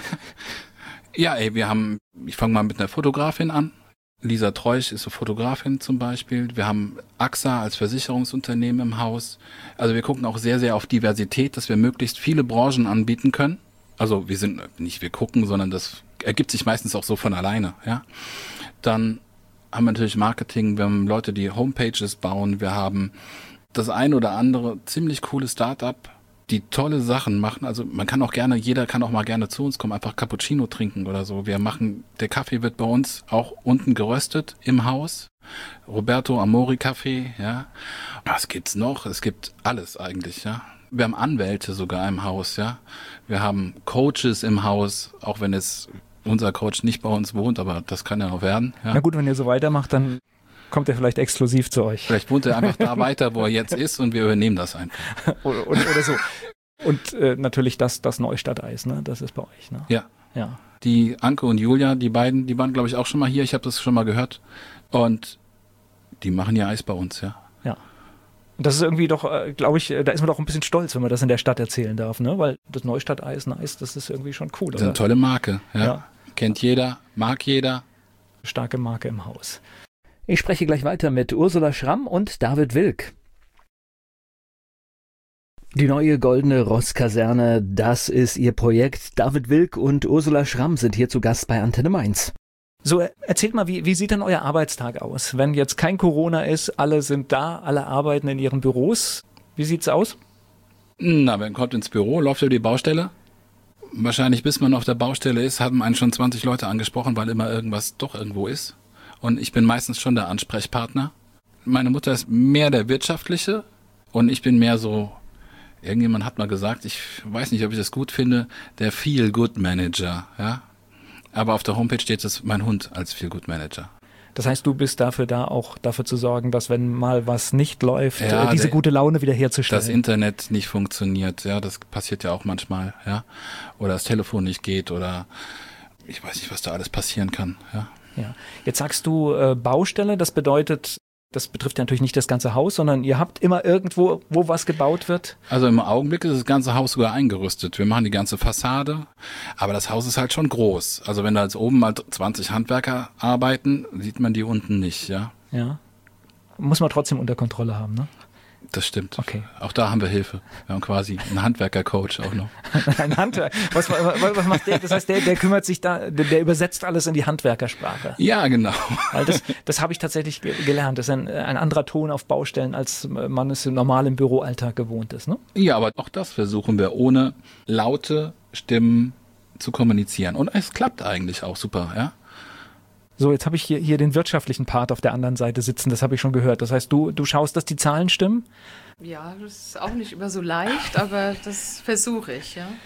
Ja, ey, wir haben, ich fange mal mit einer Fotografin an. Lisa Treusch ist eine Fotografin zum Beispiel. Wir haben A X A als Versicherungsunternehmen im Haus. Also wir gucken auch sehr, sehr auf Diversität, dass wir möglichst viele Branchen anbieten können. Also wir sind nicht wir gucken, sondern das ergibt sich meistens auch so von alleine, ja. Dann haben wir natürlich Marketing, wir haben Leute, die Homepages bauen, wir haben das ein oder andere ziemlich coole Start-up, die tolle Sachen machen. Also man kann auch gerne, jeder kann auch mal gerne zu uns kommen, einfach Cappuccino trinken oder so. Wir machen, der Kaffee wird bei uns auch unten geröstet im Haus. Roberto Amori Kaffee, ja. Was gibt's noch? Es gibt alles eigentlich, ja. Wir haben Anwälte sogar im Haus, ja. Wir haben Coaches im Haus, auch wenn es unser Coach nicht bei uns wohnt, aber das kann ja noch werden. Ja. Na gut, wenn ihr so weitermacht, dann kommt er vielleicht exklusiv zu euch. Vielleicht wohnt er einfach da weiter, wo er jetzt ist und wir übernehmen das einfach. oder, oder, oder so. Und äh, natürlich das, das Neustadt-Eis, ne? Das ist bei euch, ne? Ja. Ja. Die Anke und Julia, die beiden, die waren, glaube ich, auch schon mal hier. Ich habe das schon mal gehört. Und die machen ja Eis bei uns, ja. Ja. Und das ist irgendwie doch, äh, glaube ich, da ist man doch ein bisschen stolz, wenn man das in der Stadt erzählen darf, ne? Weil das Neustadt-Eis, Eis, das ist irgendwie schon cool. Das ist eine tolle Marke, ja. ja. Kennt jeder, mag jeder. Starke Marke im Haus. Ich spreche gleich weiter mit Ursula Schramm und David Wilk. Die neue Goldene Ross-Kaserne, das ist ihr Projekt. David Wilk und Ursula Schramm sind hier zu Gast bei Antenne Mainz. So, erzählt mal, wie, wie sieht denn euer Arbeitstag aus? Wenn jetzt kein Corona ist, alle sind da, alle arbeiten in ihren Büros. Wie sieht's aus? Na, man kommt ins Büro, läuft über die Baustelle, wahrscheinlich bis man auf der Baustelle ist, haben einen schon zwanzig Leute angesprochen, weil immer irgendwas doch irgendwo ist. Und ich bin meistens schon der Ansprechpartner. Meine Mutter ist mehr der Wirtschaftliche und ich bin mehr so, irgendjemand hat mal gesagt, ich weiß nicht, ob ich das gut finde, der Feel-Good-Manager. Ja? Aber auf der Homepage steht es mein Hund als Feel-Good-Manager. Das heißt, du bist dafür da, auch dafür zu sorgen, dass wenn mal was nicht läuft, ja, äh, diese der, gute Laune wiederherzustellen. Das Internet nicht funktioniert, ja, das passiert ja auch manchmal, ja. Oder das Telefon nicht geht oder ich weiß nicht, was da alles passieren kann, ja. Ja. Jetzt sagst du äh, Baustelle, das bedeutet, das betrifft ja natürlich nicht das ganze Haus, sondern ihr habt immer irgendwo, wo was gebaut wird? Also im Augenblick ist das ganze Haus sogar eingerüstet. Wir machen die ganze Fassade, aber das Haus ist halt schon groß. Also wenn da jetzt oben mal zwanzig Handwerker arbeiten, sieht man die unten nicht, ja. Ja. Muss man trotzdem unter Kontrolle haben, ne? Das stimmt. Okay. Auch da haben wir Hilfe. Wir haben quasi einen Handwerker-Coach auch noch. Ein Handwerker? Was, was, was macht der? Das heißt, der, der kümmert sich da, der, der übersetzt alles in die Handwerkersprache. Ja, genau. Weil das, das habe ich tatsächlich gelernt. Das ist ein, ein anderer Ton auf Baustellen, als man es normal im Büroalltag gewohnt ist, ne? Ja, aber auch das versuchen wir ohne laute Stimmen zu kommunizieren. Und es klappt eigentlich auch super, ja. So, jetzt habe ich hier, hier den wirtschaftlichen Part auf der anderen Seite sitzen, das habe ich schon gehört. Das heißt, du, du schaust, dass die Zahlen stimmen? Ja, das ist auch nicht immer so leicht, aber das versuche ich, ja.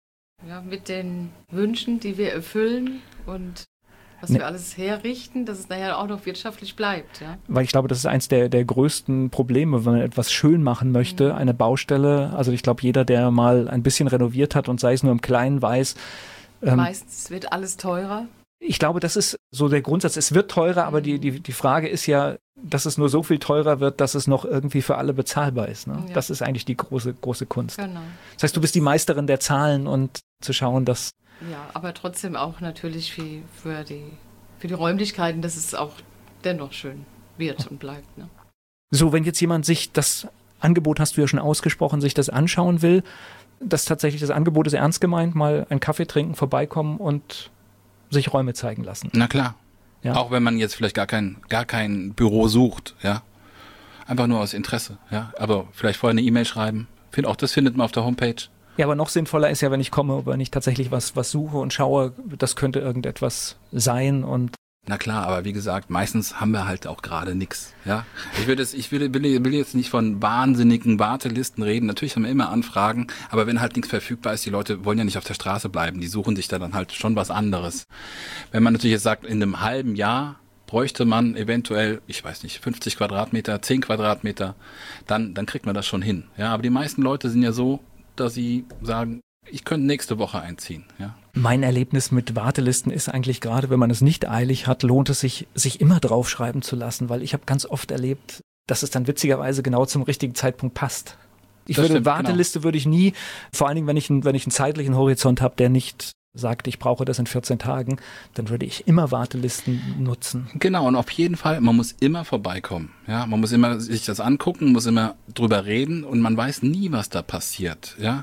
Ja, mit den Wünschen, die wir erfüllen und was ne. wir alles herrichten, dass es nachher auch noch wirtschaftlich bleibt, ja. Weil ich glaube, das ist eins der, der größten Probleme, wenn man etwas schön machen möchte, mhm. eine Baustelle. Also ich glaube, jeder, der mal ein bisschen renoviert hat und sei es nur im Kleinen, weiß. Ähm, Meistens wird alles teurer. Ich glaube, das ist so der Grundsatz. Es wird teurer, aber die, die, die Frage ist ja, dass es nur so viel teurer wird, dass es noch irgendwie für alle bezahlbar ist. Ne? Ja. Das ist eigentlich die große, große Kunst. Genau. Das heißt, du bist die Meisterin der Zahlen und zu schauen, dass... Ja, aber trotzdem auch natürlich für, für, die, für die Räumlichkeiten, dass es auch dennoch schön wird und bleibt. Ne? So, wenn jetzt jemand sich das Angebot, hast du ja schon ausgesprochen, sich das anschauen will, dass tatsächlich das Angebot ist ernst gemeint, mal einen Kaffee trinken, vorbeikommen und sich Räume zeigen lassen. Na klar. Ja. Auch wenn man jetzt vielleicht gar kein, gar kein Büro sucht, ja. Einfach nur aus Interesse, ja. Aber vielleicht vorher eine E-Mail schreiben. Find, auch das findet man auf der Homepage. Ja, aber noch sinnvoller ist ja, wenn ich komme, wenn ich tatsächlich was, was suche und schaue, das könnte irgendetwas sein und na klar, aber wie gesagt, meistens haben wir halt auch gerade nichts. Ja? Ich, würde es, ich will, will, will jetzt nicht von wahnsinnigen Wartelisten reden. Natürlich haben wir immer Anfragen, aber wenn halt nichts verfügbar ist, die Leute wollen ja nicht auf der Straße bleiben. Die suchen sich da dann halt schon was anderes. Wenn man natürlich jetzt sagt, in einem halben Jahr bräuchte man eventuell, ich weiß nicht, fünfzig Quadratmeter, zehn Quadratmeter, dann, dann kriegt man das schon hin. Ja, aber die meisten Leute sind ja so, dass sie sagen, ich könnte nächste Woche einziehen. Ja. Mein Erlebnis mit Wartelisten ist eigentlich gerade, wenn man es nicht eilig hat, lohnt es sich, sich immer draufschreiben zu lassen, weil ich habe ganz oft erlebt, dass es dann witzigerweise genau zum richtigen Zeitpunkt passt. Ich das würde stimmt, Warteliste genau. würde ich nie, vor allen Dingen, wenn ich, wenn ich einen zeitlichen Horizont habe, der nicht sagt, ich brauche das in vierzehn Tagen, dann würde ich immer Wartelisten nutzen. Genau, und auf jeden Fall, man muss immer vorbeikommen. Ja, man muss immer sich das angucken, muss immer drüber reden und man weiß nie, was da passiert. Ja.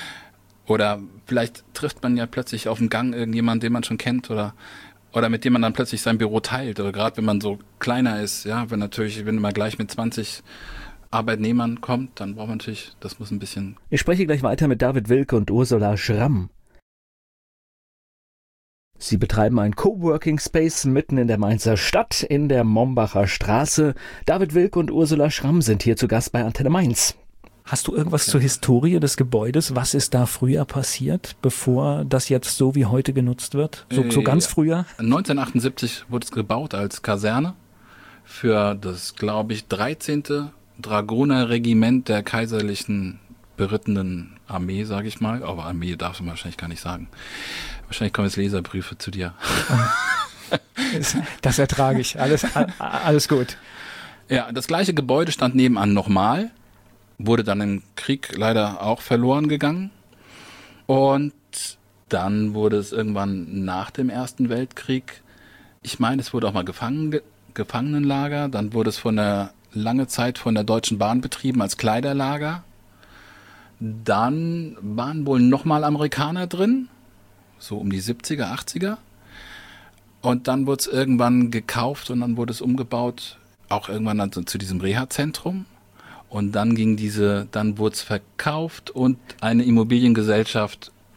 Oder vielleicht trifft man ja plötzlich auf dem Gang irgendjemanden, den man schon kennt oder oder mit dem man dann plötzlich sein Büro teilt. Oder gerade wenn man so kleiner ist, ja, wenn natürlich, wenn man gleich mit zwanzig Arbeitnehmern kommt, dann braucht man natürlich, das muss ein bisschen... Ich spreche gleich weiter mit David Wilk und Ursula Schramm. Sie betreiben ein Coworking Space mitten in der Mainzer Stadt, in der Mombacher Straße. David Wilk und Ursula Schramm sind hier zu Gast bei Antenne Mainz. Hast du irgendwas zur Historie des Gebäudes? Was ist da früher passiert, bevor das jetzt so wie heute genutzt wird? So, so ganz früher? neunzehnhundertachtundsiebzig wurde es gebaut als Kaserne für das, glaube ich, dreizehnte Dragonerregiment der kaiserlichen berittenen Armee, sage ich mal. Aber Armee darf man wahrscheinlich gar nicht sagen. Wahrscheinlich kommen jetzt Leserbriefe zu dir. Das ertrage ich. Alles, alles gut. Ja, das gleiche Gebäude stand nebenan nochmal. Wurde dann im Krieg leider auch verloren gegangen. Und dann wurde es irgendwann nach dem Ersten Weltkrieg, ich meine, es wurde auch mal Gefangen, Gefangenenlager, dann wurde es von der lange Zeit von der Deutschen Bahn betrieben als Kleiderlager. Dann waren wohl nochmal Amerikaner drin, so um die siebziger, achtziger. Und dann wurde es irgendwann gekauft und dann wurde es umgebaut, auch irgendwann dann zu diesem Reha-Zentrum. Und dann ging diese, dann wurde es verkauft und eine Immobiliengesellschaft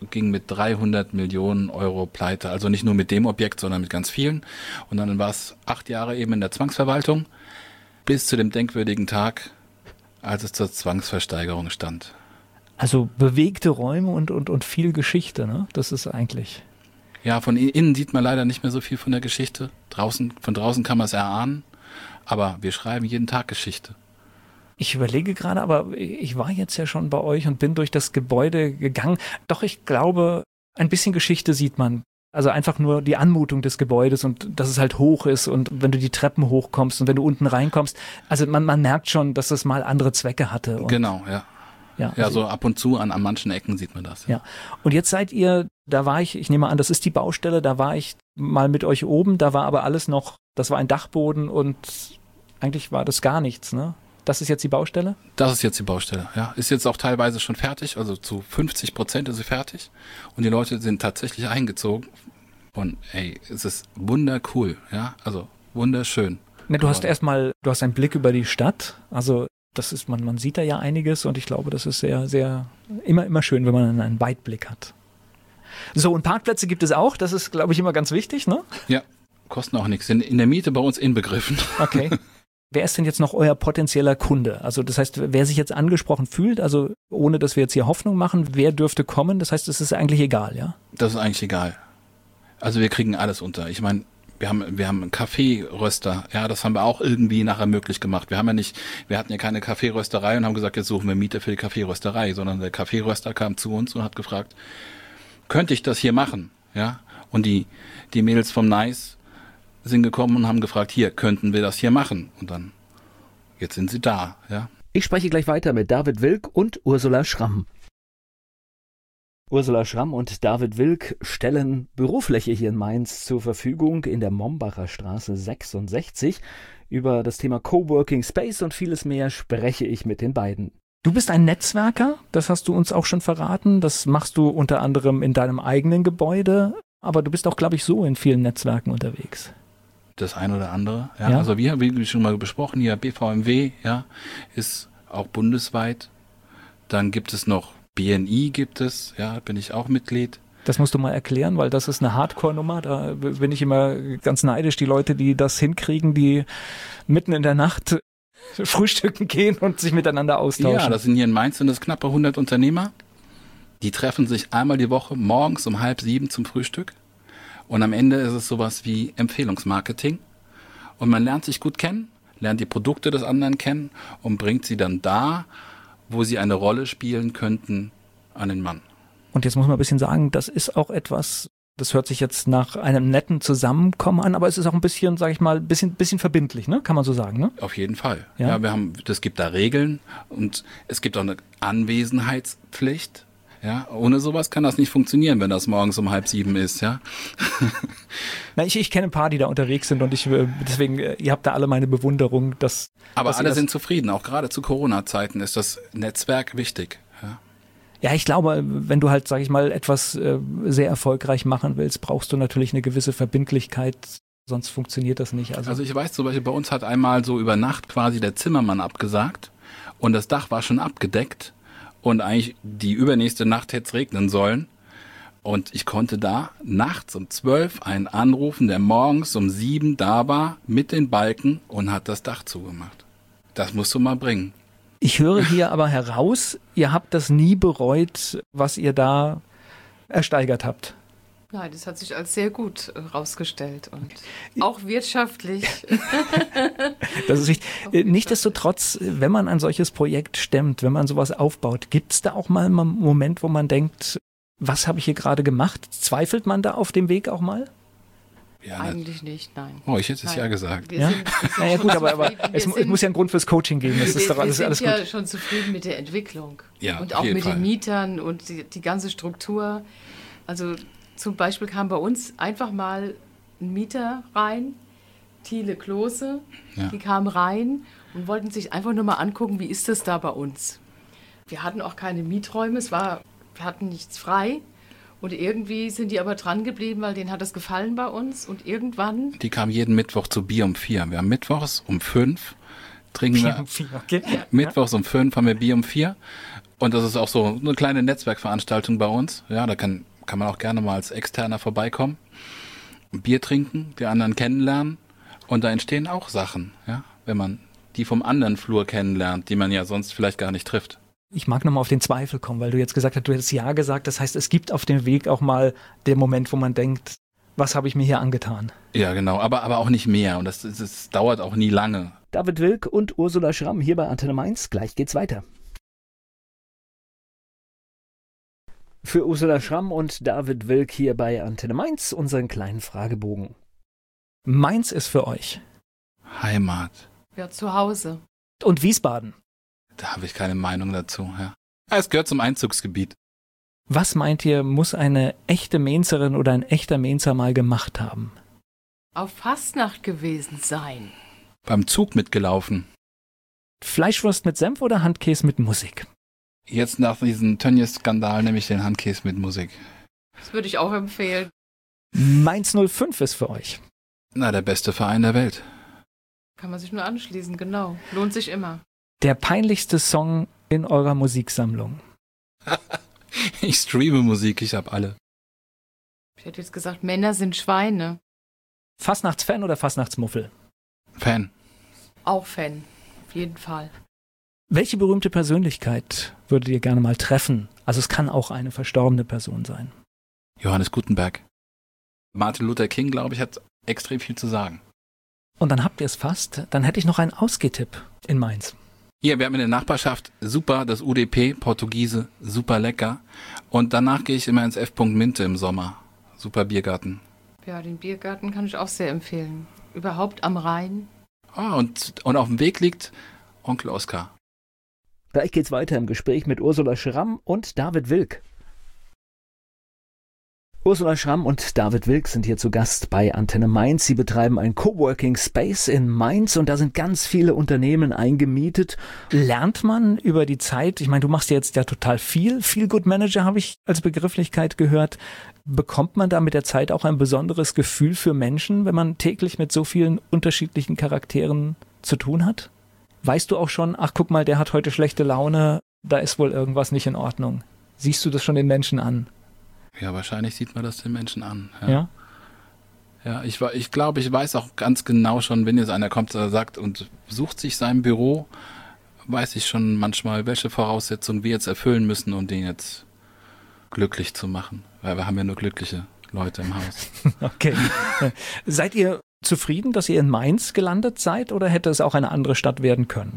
ging mit dreihundert Millionen Euro pleite. Also nicht nur mit dem Objekt, sondern mit ganz vielen. Und dann war es acht Jahre eben in der Zwangsverwaltung bis zu dem denkwürdigen Tag, als es zur Zwangsversteigerung stand. Also bewegte Räume und, und, und viel Geschichte, ne? Das ist eigentlich... Ja, von innen sieht man leider nicht mehr so viel von der Geschichte. Draußen, von draußen kann man es erahnen, aber wir schreiben jeden Tag Geschichte. Ich überlege gerade, aber ich war jetzt ja schon bei euch und bin durch das Gebäude gegangen. Doch ich glaube, ein bisschen Geschichte sieht man. Also einfach nur die Anmutung des Gebäudes und dass es halt hoch ist und wenn du die Treppen hochkommst und wenn du unten reinkommst. Also man, man merkt schon, dass es mal andere Zwecke hatte. Und genau, ja. Ja, ja, also, so ab und zu an, an manchen Ecken sieht man das. Ja. Und jetzt seid ihr, da war ich, ich nehme an, das ist die Baustelle, da war ich mal mit euch oben, da war aber alles noch, das war ein Dachboden und eigentlich war das gar nichts, ne? Das ist jetzt die Baustelle? Das ist jetzt die Baustelle, ja. Ist jetzt auch teilweise schon fertig, also zu fünfzig Prozent ist sie fertig und die Leute sind tatsächlich eingezogen und ey, es ist wundercool, ja, also wunderschön. Ne, du hast erstmal, du hast einen Blick über die Stadt, also das ist, man, man sieht da ja einiges und ich glaube, das ist sehr, sehr, immer, immer schön, wenn man einen Weitblick hat. So, und Parkplätze gibt es auch, das ist, glaube ich, immer ganz wichtig, ne? Ja, kosten auch nichts, sind in der Miete bei uns inbegriffen. Okay. Wer ist denn jetzt noch euer potenzieller Kunde? Also das heißt, wer sich jetzt angesprochen fühlt, also ohne, dass wir jetzt hier Hoffnung machen, wer dürfte kommen? Das heißt, es ist eigentlich egal, ja? Das ist eigentlich egal. Also wir kriegen alles unter. Ich meine, Wir haben, wir haben einen Kaffeeröster, ja, das haben wir auch irgendwie nachher möglich gemacht. Wir haben ja nicht, wir hatten ja keine Kaffeerösterei und haben gesagt, jetzt suchen wir Mieter für die Kaffeerösterei, sondern der Kaffeeröster kam zu uns und hat gefragt, könnte ich das hier machen, ja? Und die, die Mädels vom Nice sind gekommen und haben gefragt, hier, könnten wir das hier machen? Und dann, jetzt sind sie da, ja. Ich spreche gleich weiter mit David Wilk und Ursula Schramm. Ursula Schramm und David Wilk stellen Bürofläche hier in Mainz zur Verfügung in der Mombacher Straße sechsundsechzig. Über das Thema Coworking Space und vieles mehr spreche ich mit den beiden. Du bist ein Netzwerker, das hast du uns auch schon verraten. Das machst du unter anderem in deinem eigenen Gebäude, aber du bist auch, glaube ich, so in vielen Netzwerken unterwegs. Das ein oder andere, ja. Ja. Also wir, wie schon mal besprochen, hier B V M W, ja, ist auch bundesweit. Dann gibt es noch B N I gibt es, ja, bin ich auch Mitglied. Das musst du mal erklären, weil das ist eine Hardcore-Nummer. Da bin ich immer ganz neidisch, die Leute, die das hinkriegen, die mitten in der Nacht frühstücken gehen und sich miteinander austauschen. Ja, das sind hier in Mainz sind das knappe hundert Unternehmer. Die treffen sich einmal die Woche morgens um halb sieben zum Frühstück. Und am Ende ist es sowas wie Empfehlungsmarketing. Und man lernt sich gut kennen, lernt die Produkte des anderen kennen und bringt sie dann da, wo sie eine Rolle spielen könnten, an den Mann. Und jetzt muss man ein bisschen sagen, das ist auch etwas, das hört sich jetzt nach einem netten Zusammenkommen an, aber es ist auch ein bisschen, sage ich mal, ein bisschen, bisschen verbindlich, ne? Kann man so sagen, ne? Auf jeden Fall. Ja, ja wir haben, das gibt da Regeln und es gibt auch eine Anwesenheitspflicht. Ja, ohne sowas kann das nicht funktionieren, wenn das morgens um halb sieben ist, ja. Na, ich, ich kenne ein paar, die da unterwegs sind und ich, deswegen, ihr habt da alle meine Bewunderung, dass. Aber dass alle sind zufrieden, auch gerade zu Corona-Zeiten ist das Netzwerk wichtig, ja. Ja, ich glaube, wenn du halt, sag ich mal, etwas äh, sehr erfolgreich machen willst, brauchst du natürlich eine gewisse Verbindlichkeit, sonst funktioniert das nicht. Also, also ich weiß zum Beispiel, bei uns hat einmal so über Nacht quasi der Zimmermann abgesagt und das Dach war schon abgedeckt. Und eigentlich die übernächste Nacht hätte es regnen sollen. Und ich konnte da nachts um zwölf einen anrufen, der morgens um sieben da war mit den Balken und hat das Dach zugemacht. Das musst du mal bringen. Ich höre hier aber heraus, ihr habt das nie bereut, was ihr da ersteigert habt. Nein, das hat sich als sehr gut herausgestellt und auch wirtschaftlich. Das ist wichtig. Nichtsdestotrotz, wenn man ein solches Projekt stemmt, wenn man sowas aufbaut, gibt es da auch mal einen Moment, wo man denkt, was habe ich hier gerade gemacht? Zweifelt man da auf dem Weg auch mal? Ja, eigentlich nicht, nein. Oh, ich hätte es nein. ja gesagt. Wir ja? sind, wir sind naja, gut, aber, aber es, sind, es muss ja einen Grund fürs Coaching geben. Das ist wir, doch alles, wir alles sind gut. ja schon zufrieden mit der Entwicklung. Ja, und auf auch jeden mit Fall. den Mietern und die, die ganze Struktur. Also zum Beispiel kam bei uns einfach mal ein Mieter rein, Thiele Klose, Ja. die kamen rein und wollten sich einfach nur mal angucken, wie ist das da bei uns. Wir hatten auch keine Mieträume, es war, wir hatten nichts frei. Und irgendwie sind die aber dran geblieben, weil denen hat es gefallen bei uns. Und irgendwann... Die kamen jeden Mittwoch zu Bier um vier. Wir haben mittwochs um fünf, trinken Bier wir... um vier, okay. Mittwochs um fünf haben wir Bier um vier Und das ist auch so eine kleine Netzwerkveranstaltung bei uns. Ja, da kann, kann man auch gerne mal als Externer vorbeikommen, ein Bier trinken, die anderen kennenlernen. Und da entstehen auch Sachen, ja, wenn man die vom anderen Flur kennenlernt, die man ja sonst vielleicht gar nicht trifft. Ich mag nochmal auf den Zweifel kommen, weil du jetzt gesagt hast, du hättest Ja gesagt. Das heißt, es gibt auf dem Weg auch mal den Moment, wo man denkt, was habe ich mir hier angetan? Ja, genau, aber, aber auch nicht mehr. Und das, das, das dauert auch nie lange. David Wilk und Ursula Schramm hier bei Antenne Mainz. Gleich geht's weiter. Für Ursula Schramm und David Wilk hier bei Antenne Mainz unseren kleinen Fragebogen. Mainz ist für euch Heimat. Ja, zu Hause. Und Wiesbaden. Da habe ich keine Meinung dazu. Ja. Es gehört zum Einzugsgebiet. Was meint ihr, muss eine echte Mainzerin oder ein echter Mainzer mal gemacht haben? Auf Fastnacht gewesen sein. Beim Zug mitgelaufen. Fleischwurst mit Senf oder Handkäse mit Musik? Jetzt nach diesem Tönnies-Skandal nehme ich den Handkäse mit Musik. Das würde ich auch empfehlen. Mainz null fünf ist für euch. Na, der beste Verein der Welt. Kann man sich nur anschließen, genau. Lohnt sich immer. Der peinlichste Song in eurer Musiksammlung? Ich streame Musik, ich habe alle. Ich hätte jetzt gesagt, Männer sind Schweine. Fastnachtsfan oder Fastnachtsmuffel? Fan. Auch Fan, auf jeden Fall. Welche berühmte Persönlichkeit würdet ihr gerne mal treffen? Also es kann auch eine verstorbene Person sein. Johannes Gutenberg. Martin Luther King, glaube ich, hat extrem viel zu sagen. Und dann habt ihr es fast. Dann hätte ich noch einen Ausgehtipp in Mainz. Hier, wir haben in der Nachbarschaft super das U D P, Portugiese, super lecker. Und danach gehe ich immer ins F. Minte im Sommer. Super Biergarten. Ja, den Biergarten kann ich auch sehr empfehlen. Überhaupt am Rhein. Ah, und, und auf dem Weg liegt Onkel Oskar. Gleich geht's weiter im Gespräch mit Ursula Schramm und David Wilk. Ursula Schramm und David Wilk sind hier zu Gast bei Antenne Mainz. Sie betreiben ein Coworking Space in Mainz und da sind ganz viele Unternehmen eingemietet. Lernt man über die Zeit, ich meine, du machst jetzt ja total viel, Feel Good Manager habe ich als Begrifflichkeit gehört. Bekommt man da mit der Zeit auch ein besonderes Gefühl für Menschen, wenn man täglich mit so vielen unterschiedlichen Charakteren zu tun hat? Weißt du auch schon, ach guck mal, der hat heute schlechte Laune, da ist wohl irgendwas nicht in Ordnung. Siehst du das schon den Menschen an? Ja, wahrscheinlich sieht man das den Menschen an. Ja, ja? ja ich, ich glaube, ich weiß auch ganz genau schon, wenn jetzt einer kommt, der sagt und sucht sich sein Büro, weiß ich schon manchmal, welche Voraussetzungen wir jetzt erfüllen müssen, um den jetzt glücklich zu machen. Weil wir haben ja nur glückliche Leute im Haus. Okay. Seid ihr zufrieden, dass ihr in Mainz gelandet seid oder hätte es auch eine andere Stadt werden können?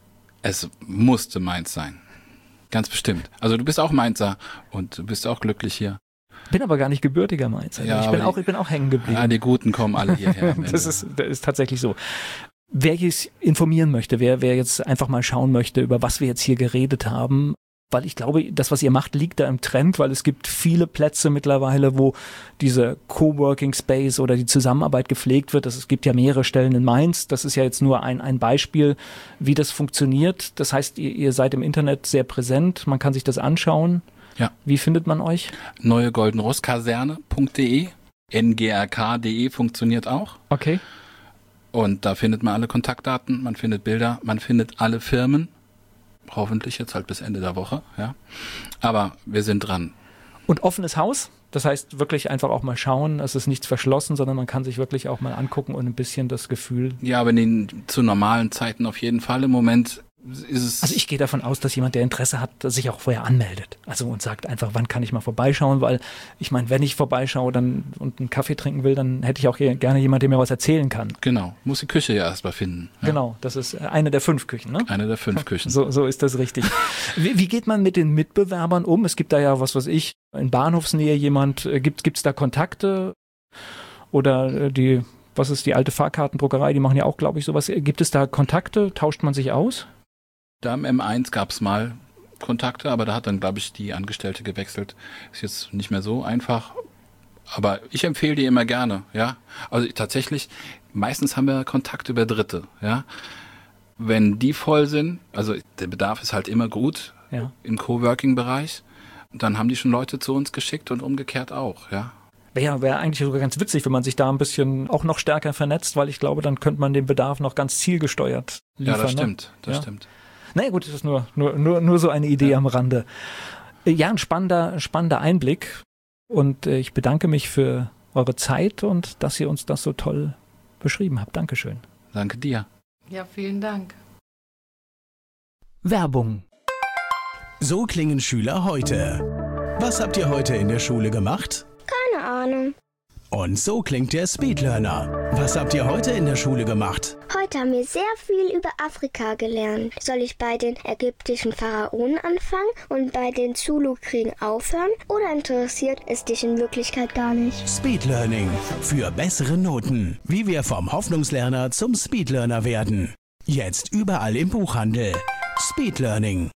Es musste Mainz sein. Ganz bestimmt. Also du bist auch Mainzer und du bist auch glücklich hier. Bin aber gar nicht gebürtiger Mainzer. Ja, ich, bin auch, ich bin auch hängen geblieben. Ja, die Guten kommen alle hierher. das, ist, das ist tatsächlich so. Wer jetzt informieren möchte, wer, wer jetzt einfach mal schauen möchte, über was wir jetzt hier geredet haben, weil ich glaube, das, was ihr macht, liegt da im Trend, weil es gibt viele Plätze mittlerweile, wo diese Coworking Space oder die Zusammenarbeit gepflegt wird. Es gibt ja mehrere Stellen in Mainz. Das ist ja jetzt nur ein, ein Beispiel, wie das funktioniert. Das heißt, ihr, ihr seid im Internet sehr präsent. Man kann sich das anschauen. Ja. Wie findet man euch? neue golden ross kaserne punkt de, N G R K punkt de funktioniert auch. Okay. Und da findet man alle Kontaktdaten, man findet Bilder, man findet alle Firmen. Hoffentlich jetzt halt bis Ende der Woche, ja. Aber wir sind dran. Und offenes Haus? Das heißt wirklich einfach auch mal schauen, es ist nichts verschlossen, sondern man kann sich wirklich auch mal angucken und ein bisschen das Gefühl... Ja, aber in den, zu normalen Zeiten auf jeden Fall. Im Moment ist es... Also ich gehe davon aus, dass jemand, der Interesse hat, sich auch vorher anmeldet. Also und sagt einfach, wann kann ich mal vorbeischauen, weil ich meine, wenn ich vorbeischaue dann, und einen Kaffee trinken will, dann hätte ich auch gerne jemanden, der mir was erzählen kann. Genau, muss die Küche ja erstmal finden. Ja. Genau, das ist eine der fünf Küchen, ne? Eine der fünf Küchen. So, so ist das richtig. wie, wie geht man mit den Mitbewerbern um? Es gibt da ja, was weiß ich, in Bahnhofsnähe jemand, gibt es da Kontakte? Oder die, was ist die alte Fahrkartendruckerei, die machen ja auch, glaube ich, sowas. Gibt es da Kontakte? Tauscht man sich aus? Da im M eins gab es mal Kontakte, aber da hat dann, glaube ich, die Angestellte gewechselt. Ist jetzt nicht mehr so einfach. Aber ich empfehle die immer gerne, ja. Also tatsächlich, meistens haben wir Kontakt über Dritte, ja. Wenn die voll sind, also der Bedarf ist halt immer gut, ja, im Coworking-Bereich, dann haben die schon Leute zu uns geschickt und umgekehrt auch, ja. Wäre wär eigentlich sogar ganz witzig, wenn man sich da ein bisschen auch noch stärker vernetzt, weil ich glaube, dann könnte man den Bedarf noch ganz zielgesteuert liefern. Ja, das stimmt, ne? das ja. stimmt. naja gut, das ist nur, nur, nur, nur so eine Idee ja. am Rande. Ja, ein spannender, spannender Einblick und äh, ich bedanke mich für eure Zeit und dass ihr uns das so toll beschrieben habt. Dankeschön. Danke dir. Ja, vielen Dank. Werbung. So klingen Schüler heute. Was habt ihr heute in der Schule gemacht? Keine Ahnung. Und so klingt der Speedlearner. Was habt ihr heute in der Schule gemacht? Heute haben wir sehr viel über Afrika gelernt. Soll ich bei den ägyptischen Pharaonen anfangen und bei den Zulu-Kriegen aufhören? Oder interessiert es dich in Wirklichkeit gar nicht? Speedlearning. Für bessere Noten. Wie wir vom Hoffnungslerner zum Speedlearner werden. Jetzt überall im Buchhandel. Speedlearning.